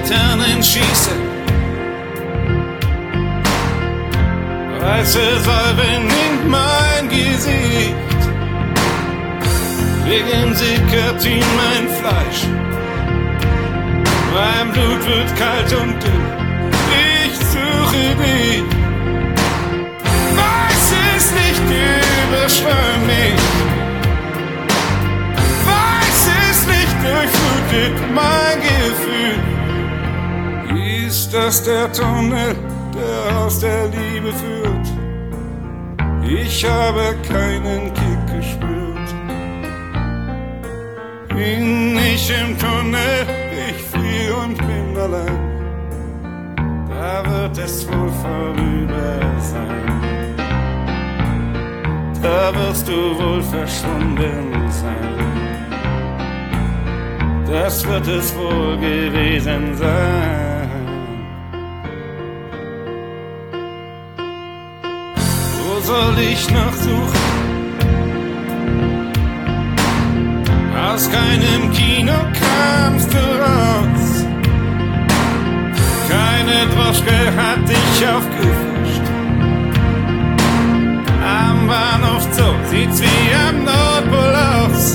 Laternen schießen. Weiße Salben in mein Gesicht. Regen sickert in mein Fleisch. Mein Blut wird kalt und dünn. Ich suche dich. Weißes Licht überschwemmt mich. Weißes Licht durchflutet mein Gefühl. Ist das der Tunnel, der aus der Liebe führt? Ich habe keinen Kick gespürt. Bin ich im Tunnel, ich friere und bin allein. Da wird es wohl vorüber sein. Da wirst du wohl verschwunden sein. Das wird es wohl gewesen sein. Wo soll ich noch suchen? Aus keinem Kino kamst du raus. Keine Droschke hat dich aufgefischt. Am Bahnhof Zoo sieht's wie am Nordpol aus.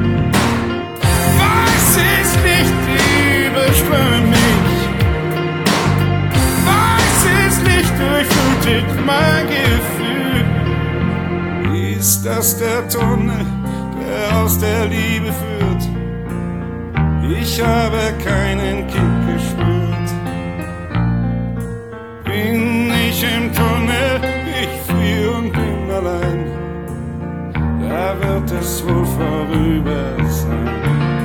Weißes Licht überströmt mich. Weißes Licht durchflutet mein Gefühl. Ist das der Tunnel, der aus der Liebe führt? Ich habe keinen Kick gespürt. Bin ich im Tunnel, ich friere und bin allein. Da wird es wohl vorüber sein.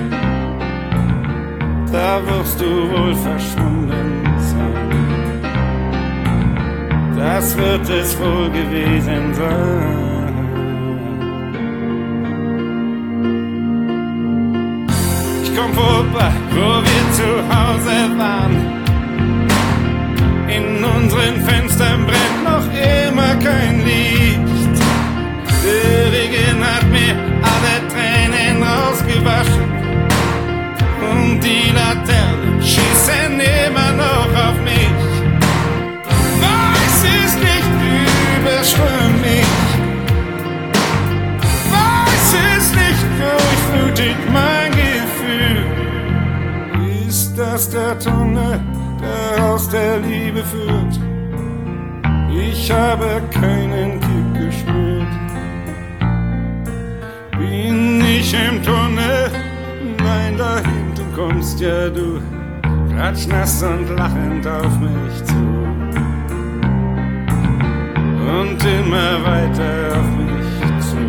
Da wirst du wohl verschwunden sein. Das wird es wohl gewesen sein. Komm vorbei, wo wir zu Hause waren. In unseren Fenstern brennt noch immer kein Licht. Der Regen hat mir alle Tränen rausgewaschen. Und die Laternen schießen immer noch auf mich. Weißes Licht überschwemmt mich. Weißes Licht durchflutet mein Gefühl. Ist das der Tunnel, der aus der Liebe führt? Ich habe keinen Kick gespürt. Bin ich im Tunnel? Nein, da hinten kommst ja du, klatschnass und lachend auf mich zu. Und immer weiter auf mich zu.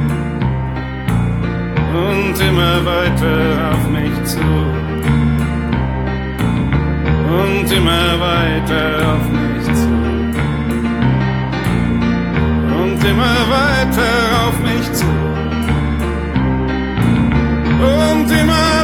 Und immer weiter auf mich zu. Und immer weiter auf mich zu. Und immer weiter auf mich zu. Und immer